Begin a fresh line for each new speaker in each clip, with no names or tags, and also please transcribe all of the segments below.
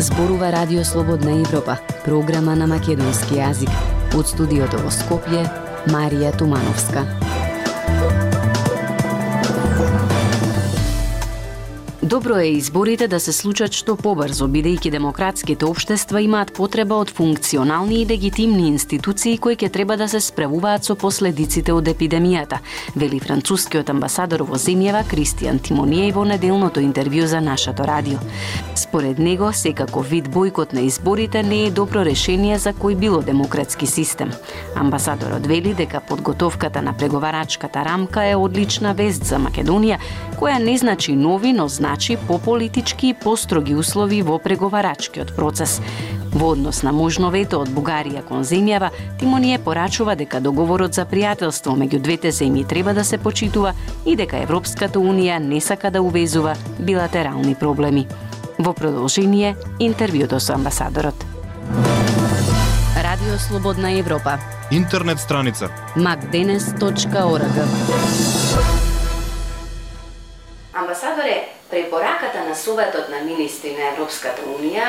Зборува Радио Слободна Европа, програма на македонски јазик. Од студиото во Скопје, Марија Тумановска. Добро е изборите да се случат што побрзо, бидејќи демократските општества имаат потреба од функционални и легитимни институции кои ќе треба да се справуваат со последиците од епидемијата, вели францускиот амбасадор во земјава Кристијан Тимониеј во неделното интервју за нашето радио. Според него, секако вид бојкот на изборите не е добро решение за кој било демократски систем. Амбасадорот вели дека подготовката на преговарачката рамка е одлична вест за Македонија, која не значи нови, но значи пополитички и построги услови во преговарачкиот процес. Во однос на можно вето од Бугарија кон земјава, Тимоније порачува дека договорот за пријателство меѓу двете земји треба да се почитува и дека Европската Унија не сака да увезува билатерални проблеми. Во продолжение, интервјуто со амбасадорот. Радио Слободна Европа.
Интернет страница
macdenes.org. Амбасадоре, препораката на Советот на министри на Европската Унија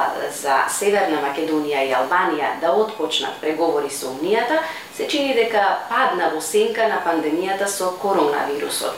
за Северна Македонија и Албанија да отпочнат преговори со Унијата се чини дека падна во сенка на пандемијата со коронавирусот.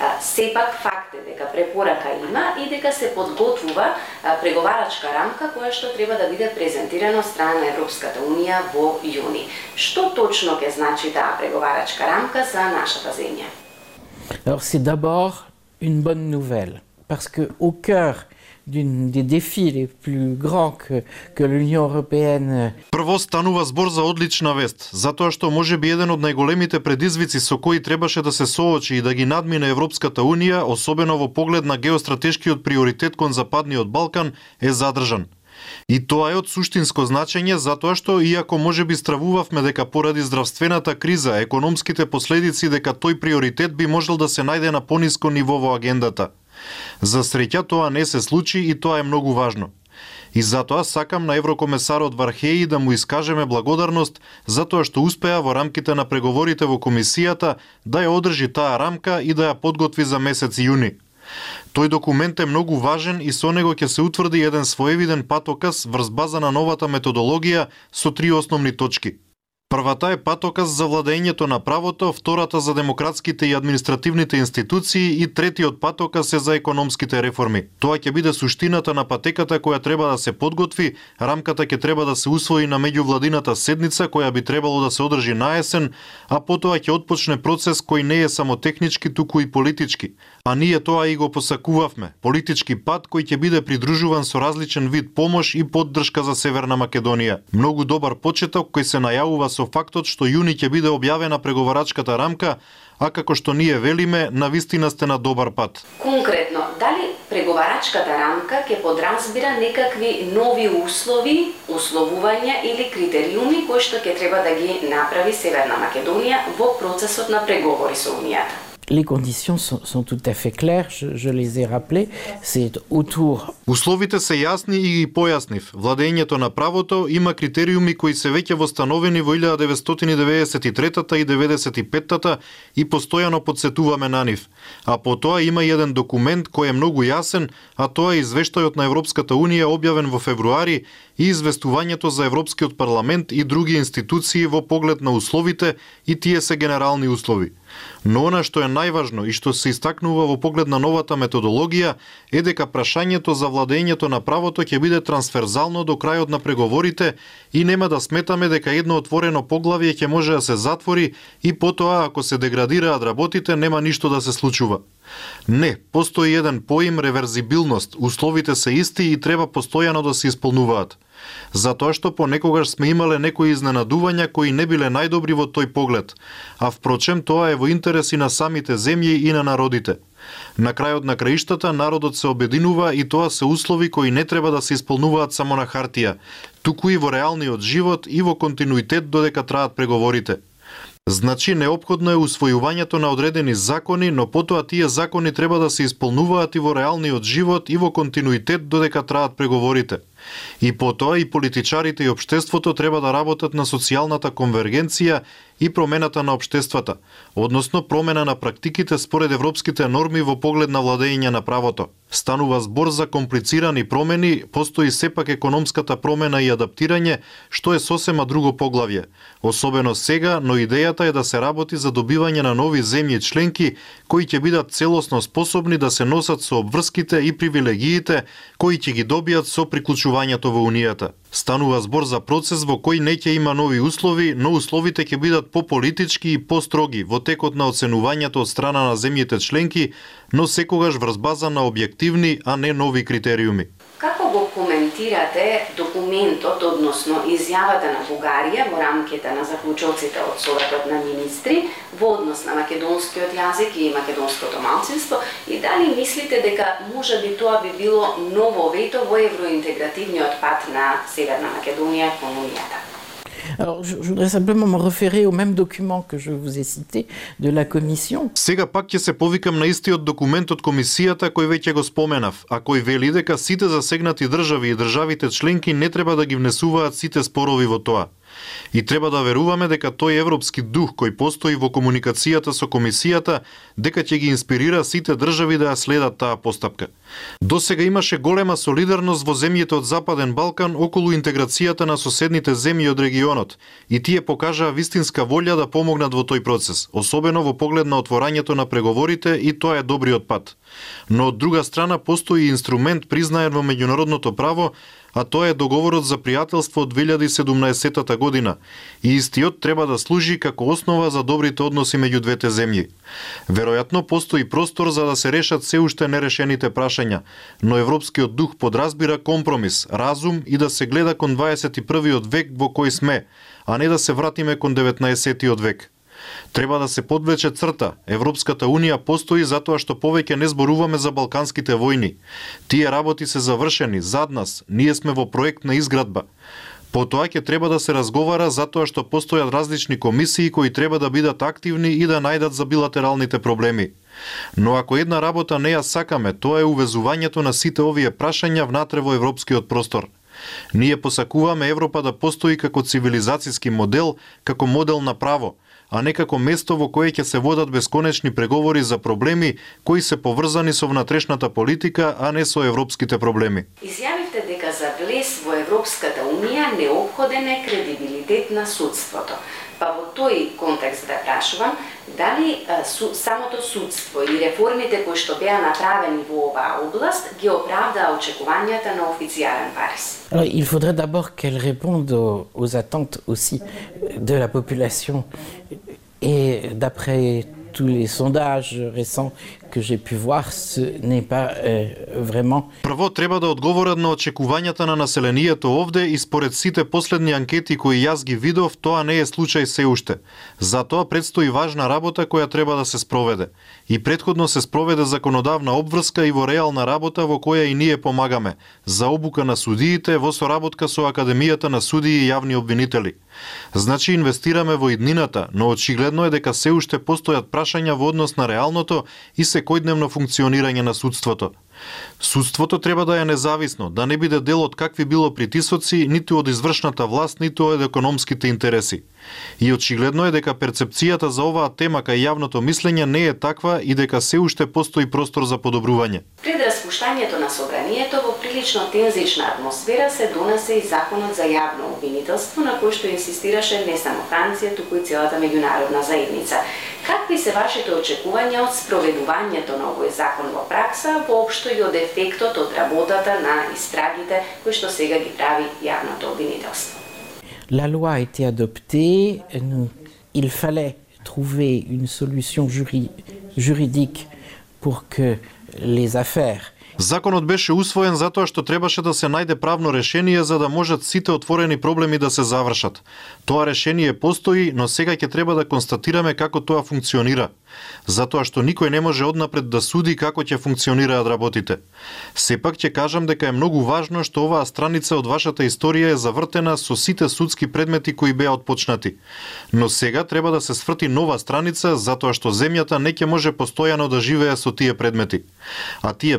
Сепак факт е дека препорака има и дека се подготвува преговарачка рамка која што треба да биде презентирана од страна на Европската Унија во јуни. Што точно ќе значи таа преговарачка рамка за нашата земја?
Alors c'est d'abord une bonne nouvelle, parce que au cœur des défis les plus grands que l'Union européenne.
Прво станува збор за одлична вест, затоа што можеби еден од најголемите предизвици со кои требаше да се соочи и да ги надмине Европската Унија, особено во поглед на геостратешкиот приоритет кон Западниот Балкан, е задржан. И тоа е од суштинско значење затоа што иако можеби стравувавме дека поради здравствената криза, економските последици дека тој приоритет би можел да се најде на пониско ниво во агендата. За среќа тоа не се случи и тоа е многу важно. И затоа сакам на еврокомесарот Вархеи да му искажеме благодарност затоа што успеа во рамките на преговорите во комисијата да ја одржи таа рамка и да ја подготви за месец јуни. Тој документ е многу важен и со него ќе се утврди еден своевиден патоказ врз база на новата методологија со 3 основни точки. Првата е патоказ за владењето на правото, втората за демократските и административните институции и третиот патоказ е за економските реформи. Тоа ќе биде суштината на патеката која треба да се подготви, рамката ќе треба да се усвои на меѓувладината седница која би требало да се одржи на есен, а потоа ќе отпочне процес кој не е само технички, туку и политички. А ние тоа и го посакувавме. Политички пат кој ќе биде придружуван со различен вид помош и поддршка за Северна Македонија. Многу добар почеток кој се најавува со фактот што јуни ќе биде објавена преговарачката рамка, а како што ние велиме, навистина сте на добар пат.
Конкретно, дали преговарачката рамка ќе подразбира некакви нови услови, условувања или критериуми кои што ќе треба да ги направи Северна Македонија во процесот на преговори со Унијата?
Les conditions sont tout à fait claires, je les ai rappelées, c'est autour.
Условите се јасни и ги појаснив. Владењето на правото има критериуми кои се веќе востановени во 1993 и 95 и постојано подсетуваме на нив. А потоа има и еден документ кој е многу јасен, а тоа е извештајот на Европската Унија објавен во февруари и известувањето за Европскиот парламент и други институции во поглед на условите и тие се генерални услови. Но она што е најважно и што се истакнува во поглед на новата методологија е дека прашањето за владењето на правото ќе биде трансферзално до крајот на преговорите и нема да сметаме дека едно отворено поглавје ќе може да се затвори и потоа ако се деградираат работите нема ништо да се случува. Не, постои еден поим реверзибилност, условите се исти и треба постојано да се исполнуваат. Затоа што понекогаш сме имале некои изненадувања кои не биле најдобри во тој поглед, а впрочем тоа е во интерес и на самите земји и на народите. На крајот на краиштата народот се обединува и тоа се услови кои не треба да се исполнуваат само на хартија, туку и во реалниот живот и во континуитет додека траат преговорите. Значи, неопходно е усвојувањето на одредени закони, но потоа тие закони треба да се исполнуваат и во реалниот живот и во континуитет додека траат преговорите. И потоа и политичарите и општеството треба да работат на социјалната конвергенција и промената на општествата, односно промена на практиките според европските норми во поглед на владење на правото. Станува збор за комплицирани промени, постои сепак економската промена и адаптирање, што е сосема друго поглавје. Особено сега, но идејата е да се работи за добивање на нови земји членки кои ќе бидат целосно способни да се носат со обврските и привилегиите кои ќе ги добијат со приклучувањето во Унијата. Станува збор за процес во кој не ќе има нови услови, но условите ќе бидат пополитички и построги во текот на оценувањето од страна на земјите членки, но секогаш врз база на објективни, а не нови критериуми.
Како го коментирате документот, односно изјавата на Бугарија во рамките на заклучоците од Советот на министри во однос на македонскиот јазик и македонското малцинство, и дали мислите дека можеби тоа би било ново вето во евроинтегративниот пат на Северна Македонија кон Унијата?
Alors, je voudrais simplement me référer au même document que je vous ai cité de la Commission.
Сега пак ќе се повикам на истиот документ од Комисијата кој веќе го споменав, а кој вели дека сите засегнати држави и државите членки не треба да ги внесуваат сите спорови во тоа. И треба да веруваме дека тој европски дух кој постои во комуникацијата со Комисијата, дека ќе ги инспирира сите држави да ја следат таа постапка. Досега имаше голема солидарност во земјите од Западен Балкан околу интеграцијата на соседните земји од регионот, и тие покажаа вистинска волја да помогнат во тој процес, особено во поглед на отворањето на преговорите, и тоа е добриот пат. Но од друга страна постои инструмент признаен во меѓународното право, а тоа е договорот за пријателство од 2017 година, и истиот треба да служи како основа за добрите односи меѓу двете земји. Веројатно постои простор за да се решат се уште нерешените прашања, но европскиот дух подразбира компромис, разум и да се гледа кон 21. век во кој сме, а не да се вратиме кон 19. век. Треба да се подвлече црта. Европската Унија постои затоа што повеќе не зборуваме за балканските војни. Тие работи се завршени, зад нас, ние сме во проект на изградба. Потоа ќе треба да се разговара затоа што постојат различни комисии кои треба да бидат активни и да најдат за билатералните проблеми. Но ако една работа не ја сакаме, тоа е увезувањето на сите овие прашања внатре во европскиот простор. Ние посакуваме Европа да постои како цивилизацијски модел, како модел на право, а не како место во кое ќе се водат бесконечни преговори за проблеми кои се поврзани со внатрешната политика, а не со европските проблеми.
Изјавивте дека за влез во Европската Унија неопходен е кредибилитет на судството. Па во тој контекст да прашувам, дали самото судство и реформите кои што беа направени во оваа област ги оправдаа очекувањата на официјален Париз?
Alors, il faudrait d'abord qu'elle réponde aux attentes aussi de la population. Et d'après tous les sondages récents que j'ai pu voir, ce n'est pas vraiment...
Прво треба да одговорат на очекувањата на населението овде, и според сите последни анкети кои јас ги видов, тоа не е случај се уште. Затоа предстои важна работа која треба да се спроведе. И претходно се спроведе законодавна обврска и во реална работа во која и ние помагаме, за обука на судиите во соработка со Академијата на судии и јавни обвинители. Значи инвестираме во иднината, но очигледно е дека се уште постојат прашања во однос на реалното и секојдневно функционирање на судството. Судството треба да е независно, да не биде дел од какви било притисоци, ниту од извршната власт, ниту од економските интереси. И очигледно е дека перцепцијата за оваа тема кај јавното мислење не е таква и дека се уште постои простор за подобрување.
Пред распуштањето на собранието во прилично тензична атмосфера се донесе и законот за јавно обвинителство, на кој што инсистираше не само Франција, туку и целата меѓународна заедница. Какви се вашите очекувања од спроведувањето на овој закон во пракса, воопшто и од ефектот од работата на истрагите кои што сега ги прави јавното обвинителство?
La loi a été adoptée, il fallait trouver une solution juridique pour que les affaires...
Законот беше усвоен затоа што требаше да се најде правно решение за да можат сите отворени проблеми да се завршат. Тоа решение постои, но сега ќе треба да констатираме како тоа функционира. Затоа што никој не може однапред да суди како ќе функционираат работите. Сепак ќе кажам дека е многу важно што оваа страница од вашата историја е завртена со сите судски предмети кои беа отпочнати. Но сега треба да се сврти нова страница затоа што земјата не ќе може постојано да живее со тие предмети. А тие предмети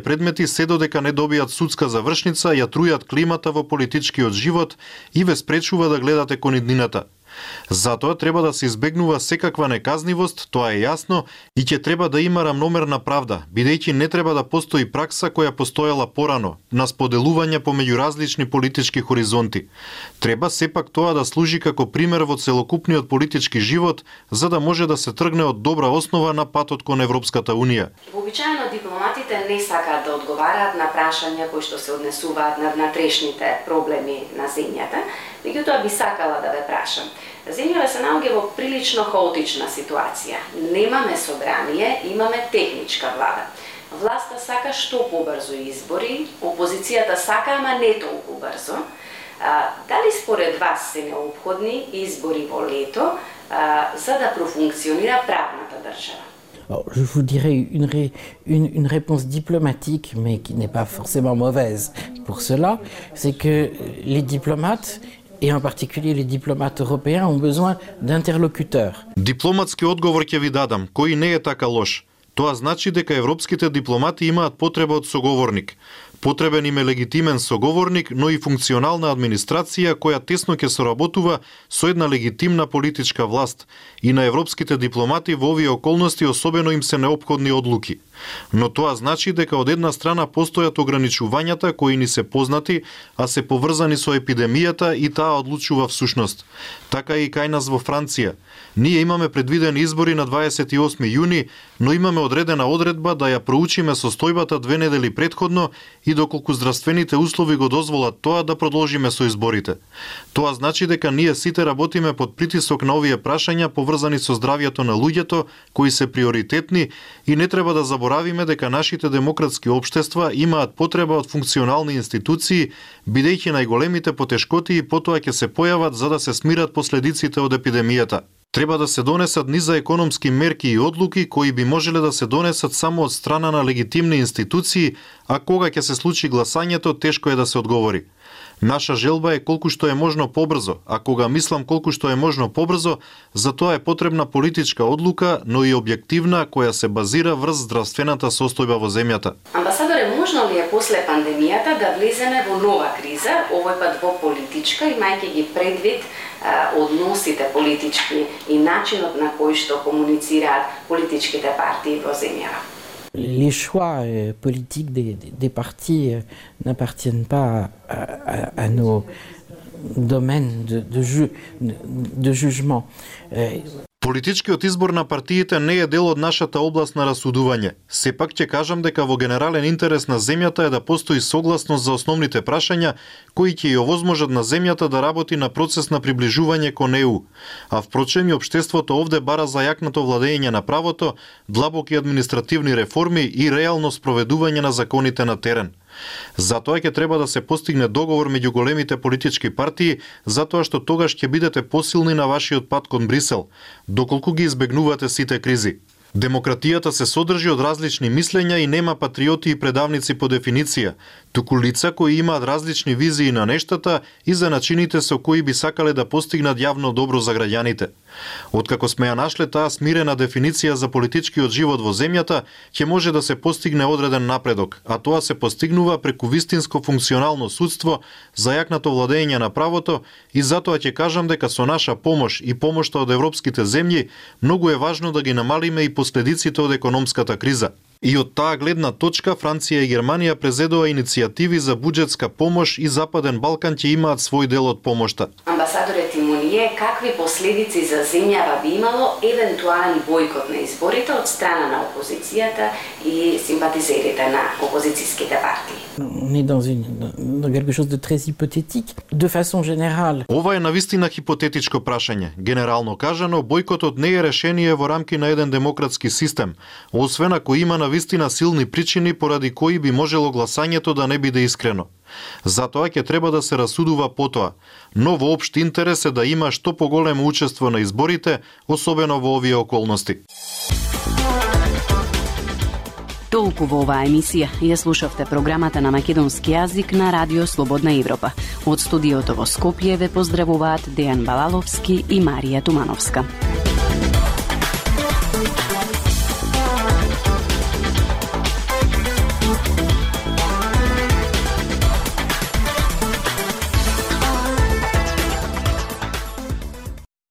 се додека не добијат судска завршница, ја трујат климата во политичкиот живот и ве спречува да гледате кон иднината. Затоа треба да се избегнува секаква неказнивост, тоа е јасно, и ќе треба да има рамномерна правда, бидејќи не треба да постои пракса која постоела порано, на споделување помеѓу различни политички хоризонти. Треба сепак тоа да служи како пример во целокупниот политички живот, за да може да се тргне од добра основа на патот кон Европската Унија.
Вообичаено дипломатите не сакаат да одговараат на прашања кои што се однесуваат на внатрешните проблеми на земјата, меѓутоа би сакала да ве прашам. Земјава се наоѓа во прилично хаотична ситуација. Немаме собрание, имаме техничка влада. Власта сака што побрзо избори, опозицијата сака, ама не толку брзо. Дали според вас се необходни избори во лето за да профункционира правната држава?
Alors, je vous dirais une réponse diplomatique, mais qui n'est pas forcément mauvaise pour cela, c'est que les diplomates, et en particulier les diplomates européens, ont besoin d'interlocuteurs.
Дипломатски одговор ќе ви дадам, кој не е така лош. Тоа значи дека европските дипломати имаат потреба од соговорник. Потребен им е легитимен соговорник, но и функционална администрација која тесно ќе соработува со една легитимна политичка власт. И на европските дипломати во овие околности особено им се неопходни одлуки. Но тоа значи дека од една страна постојат ограничувањата кои ни се познати, а се поврзани со епидемијата и таа одлучува всушност. Така и кај нас во Франција. Ние имаме предвидени избори на 28 јуни, но имаме одредена одредба да ја проучиме состојбата 2 недели претходно и доколку здравствените услови го дозволат тоа да продолжиме со изборите. Тоа значи дека ние сите работиме под притисок на овие прашања поврзани со здравјето на луѓето, кои се приоритетни, и не треба да заборавиме дека нашите демократски општества имаат потреба од функционални институции, бидејќи најголемите потешкоти и потоа ќе се појават за да се смират последиците од епидемијата. Треба да се донесат низа економски мерки и одлуки кои би можеле да се донесат само од страна на легитимни институции, а кога ќе се случи гласањето, тешко е да се одговори. Наша желба е колку што е можно побрзо, а кога мислам колку што е можно побрзо, за тоа е потребна политичка одлука, но и објективна, која се базира врз здравствената состојба во земјата.
Амбасадоре, можно ли е после пандемијата да влеземе во нова криза, овој пат во политичка, имајќи ги предвид односите политички и начинот на кој што комуницираат политичките партии во земјава?
Les choix politiques des partis n'appartiennent pas à nos domaines de jugement.
Политичкиот избор на партиите не е дел од нашата област на расудување. Сепак ќе кажам дека во генерален интерес на земјата е да постои согласност за основните прашања кои ќе ја овозможат на земјата да работи на процес на приближување кон ЕУ. А впрочем и општеството овде бара зајакнато владење на правото, длабоки административни реформи и реално спроведување на законите на терен. Затоа ќе треба да се постигне договор меѓу големите политички партии, затоа што тогаш ќе бидете посилни на вашиот пат кон Брисел, доколку ги избегнувате сите кризи. Демократијата се содржи од различни мислења и нема патриоти и предавници по дефиниција, туку лица кои имаат различни визии на нештата и за начините со кои би сакале да постигнат јавно добро за граѓаните. Откако сме ја нашле таа смирена дефиниција за политичкиот живот во земјата, ќе може да се постигне одреден напредок, а тоа се постигнува преку вистинско функционално судство, зајакнато владење на правото, и затоа ќе кажам дека со наша помош и помошта од европските земји многу е важно да ги намалиме и последиците од економската криза. И од таа гледна точка Франција и Германија презедоа иницијативи за буџетска помош и Западен Балкан ќе имаат свој дел од помошта.
Амбасадоре Тимоние, какви последици за земјава би имало евентуален бойкот на изборите од страна на опозицијата и симпатизерите на опозицијските партии?
On est dans quelque chose de très hypothétique. De façon générale.
Ова е навистина хипотетичко прашање. Генерално кажано, бојкотот не е решение во рамки на еден демократски систем, освен ако има навистина силни причини поради кои би можело гласањето да не биде искрено. Затоа ќе треба да се расудува потоа, но во општ интерес е да има што поголемо учество на изборите, особено во овие околности.
Толку во оваа емисија. Ја слушавте програмата на македонски јазик на Радио Слободна Европа. Од студиото во Скопје ве поздравуваат Дејан Балаловски и Марија Тумановска.